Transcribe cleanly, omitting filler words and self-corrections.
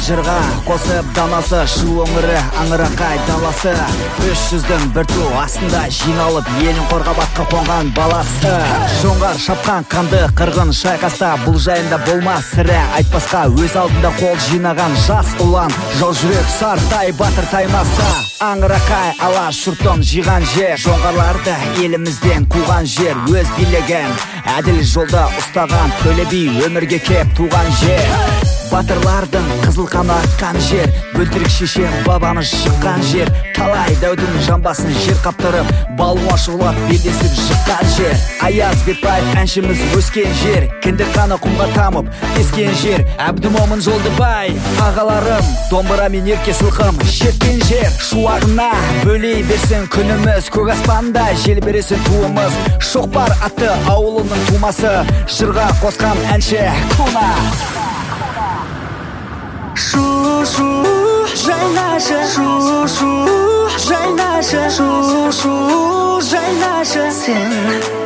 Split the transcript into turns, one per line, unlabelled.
жырға қосып данасы, шу өңірі Аңырақай даласы. 300-дің бір ту астында жиналып елін қорғап атқа қонған баласы. Жоңғар шапқан қанды қырғын шайқаста, бұл жайында болмас сірә айтпасқа, өз алдында қол жинаған жас ұлан, жау жүрек Сартай батыр таймаста. Аңырақай алаш жұртын жиған жер, жоңғарларды елімізден қуған жер. Өз билеген әділ жолда ұстаған Төле би өмірге кеп туған жер. Батырлардың қызыл қаны аққан жер, бөлтірік шешен бабамыз шыққан жер. Талай дәудің жамбасын жер қаптырып, балуан шұғылап белдесіп шыққан жер. Аяз Бетбаев әншіміз өскен жер, кіндік қаны құмға тамып ескен жер. Әбдімомын Жолдыбай ағаларым, домбыра мен ерке сылқым шерткен жер. Шуағына бөлей берсін күніміз, көк аспанда жел бересін туымыз. Шоқпар атты ауылының тумасы, жырға қосқан әнші Куна.
Шу-шу жайнашы, шу-шу жайнашы, шу-шу жайнашы. Сен